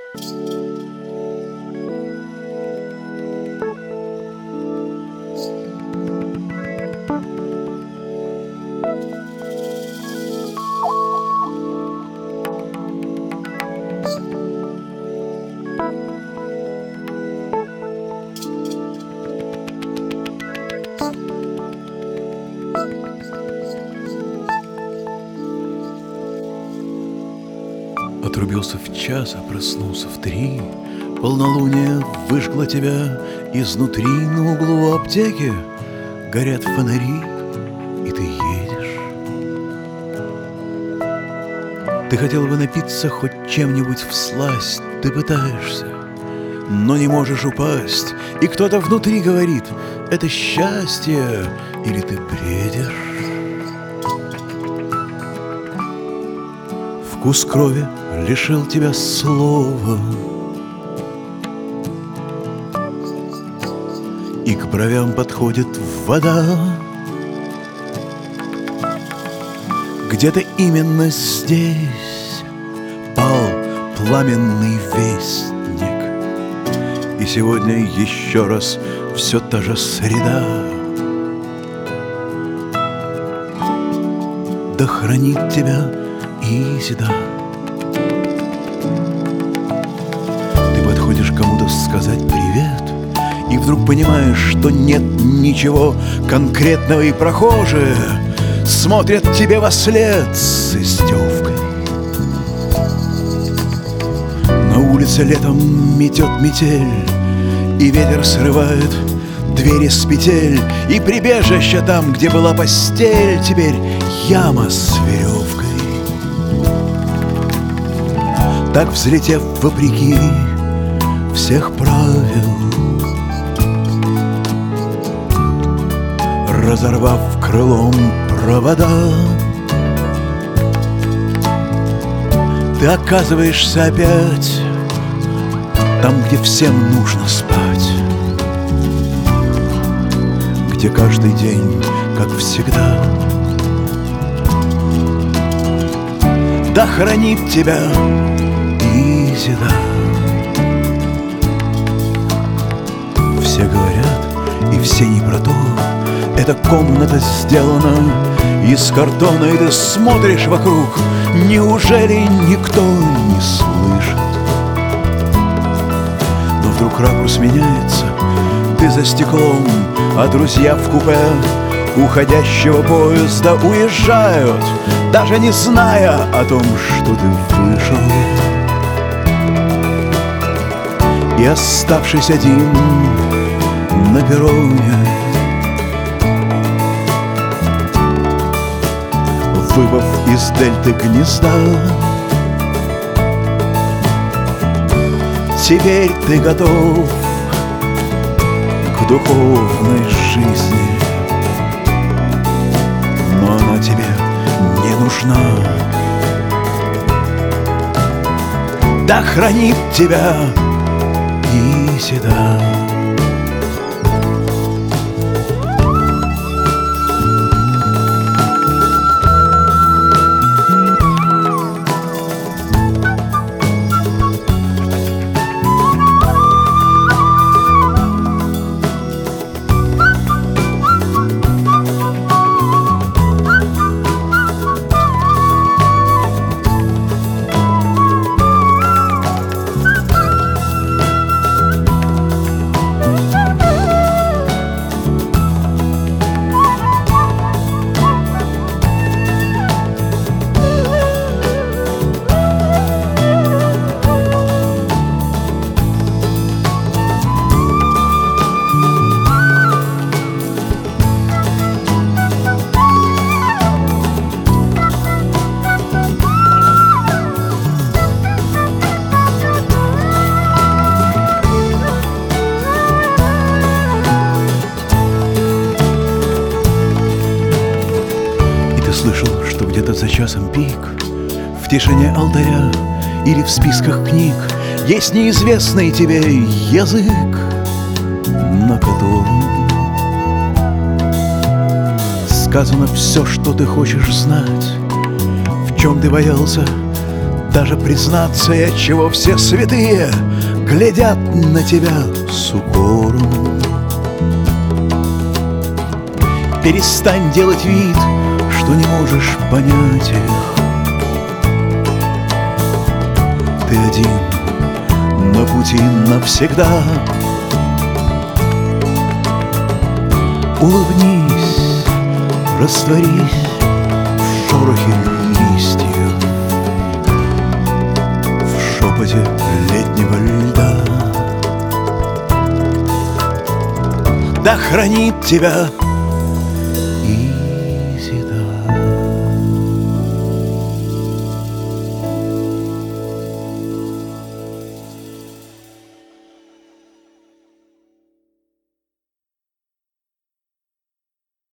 Отрубился в час, а проснулся в 3. Полнолуние выжгло тебя изнутри. На углу аптеки горят фонари, и ты едешь. Ты хотел бы напиться хоть чем-нибудь всласть. Ты пытаешься, но не можешь упасть. И кто-то внутри говорит: это счастье или ты бредишь? Вкус крови лишил тебя слова, и к бровям подходит вода. Где-то именно здесь пал пламенный вестник, и сегодня еще раз все та же среда. Да хранит тебя Изида. Ты подходишь кому-то сказать привет, и вдруг понимаешь, что нет ничего конкретного, и прохожие смотрят тебе вослед с издевкой. На улице летом метет метель, и ветер срывает двери с петель, и прибежище там, где была постель, теперь яма с веревкой. Так взлетев вопреки всех правил, разорвав крылом провода, ты оказываешься опять там, где всем нужно спать, где каждый день, как всегда. Да хранит тебя Изида. Все говорят, и все не про то. Эта комната сделана из картона, и ты смотришь вокруг. Неужели никто не слышит? Но вдруг ракурс меняется. Ты за стеклом, а друзья в купе уходящего поезда уезжают, даже не зная о том, что ты вышел. И оставшись один на перроне, выбыв из дельты гнезда, теперь ты готов к духовной жизни, но она тебе не нужна. Да хранит тебя Изида. Слышал, что где-то за часом пик, в тишине алтаря или в списках книг есть неизвестный тебе язык, на котором сказано все, что ты хочешь знать, в чем ты боялся даже признаться, и отчего все святые глядят на тебя с укором. Перестань делать вид, что не можешь понять их. Ты один на пути навсегда. Улыбнись, растворись в шорохе листьев, в шепоте летнего льда. Да хранит тебя